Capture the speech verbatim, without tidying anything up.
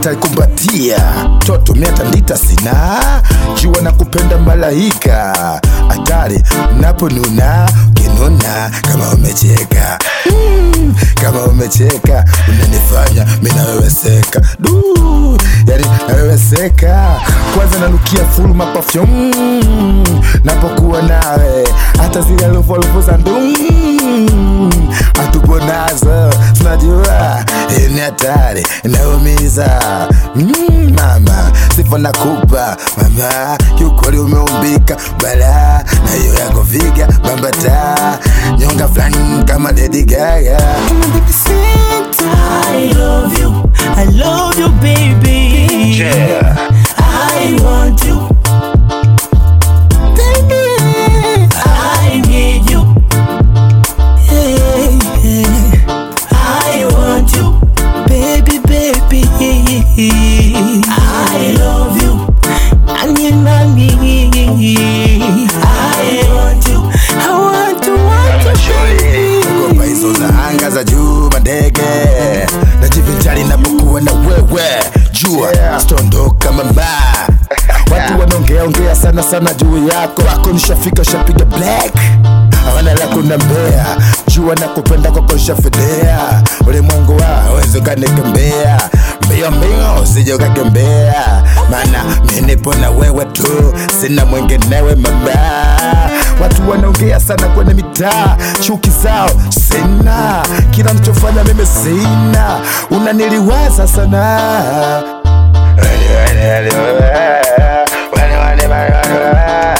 nitaikumbatia. Toto miata ndita sina, jua na kupenda malaika. Atari mnapo nuna, kinuna kama umecheka. mm, Kama umecheka, unanifanya mina weweseka. Du, yani naweweseka. Kwanza nanukia full mapafyum napokuwa nawe, hata zile lufu za ndum atupo nazo, tunajua ni hatari, inaumiza. mm, Mama, sifa nakupa mama, kiukweli umeumbika bala, na hiyo yako figa bambata, nyonga flani kama Lady Gaga. I love you, I love you baby. Yeah. I want you, baby. I need you, yeah, yeah. I want you, baby, baby. I love you, and you know me. I want you, I want you, want you. Kugopa hizo za anga za juu mandege, najivinjari napokuwa na wewe. Jua stondoka mama, watu wanaongea ongea sana sana juu yako. Wako nishafika shapiga black, hawana la kunambea. Jua na kupenda kwa kushafedea, ulimwengu wa wezo kanikembea. Mbio mbio usije ukakembea, mana mimi nipo na wewe tu, sina mwenginewe mama. Watu wanaongea sana kwenye mitaa, chuki zao sina, kila nichofanya mimi sina, unaniliwaza sana.